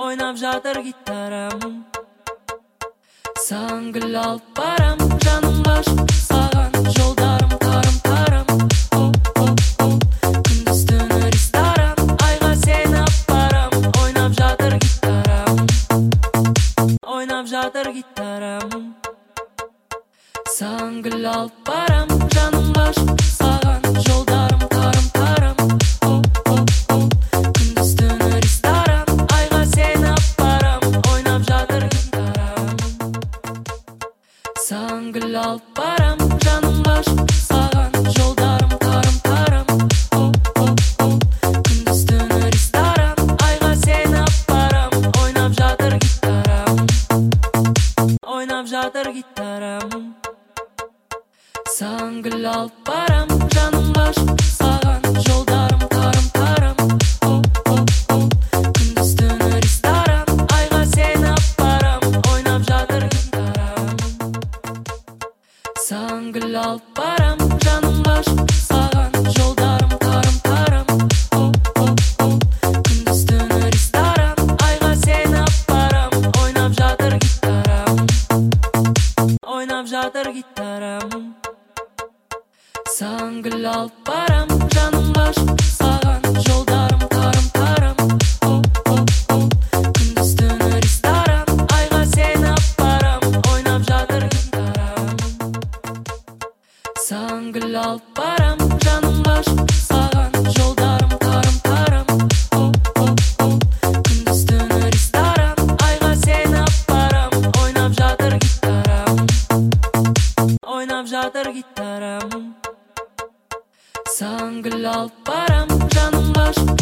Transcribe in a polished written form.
ойнап жатыр гитарам. Саған гүл алып барам, жаным ғашық саған, жолдарым тарым-тарым. Күндіз түні ресторан, айға сені апарам, ойнап жатыр гитарам. Ойнап жатыр гитарам. Саған гүл алып барам, жаным ғашық саған, жолдарым тарым-тарым. Күндіз түні ресторан, айға сені апарам, ойнап жатыр гитарам. Саған гүл алып барам, жаным ғашық саған, жолдарым тарым-тарым. Күндіз түні ресторан, айға сені апарам, ойнап жатыр гитарам. Ойнап жатыр гитарам. Саған гүл алып барам, жаным ғашық саған, жолдарым тарым-тарым. Күндіз түні ресторан, айға сені апарам, ойнап жатыр гитарам. Саған гүл алып барам, жаным ғашық саған, жолдарым тарым-тарым. Күндіз түні ресторан, айға сені апарам, ойнап жатыр гитарам. Ойнап жатыр гитарам. Саған гүл алып барам, жаным ғашық саған, жолдарым тарым-тарым. Күндіз түні ресторан, айға сені апарам, ойнап жатыр гитарам. Саған гүл алып барам, жаным ғашық саған, жолдарым тарым-тарым. Күндіз түні ресторан, айға сені апарам, ойнап жатыр гитарам. Ойнап жатыр гитарам. Саған гүл алып барам, жаным ғашық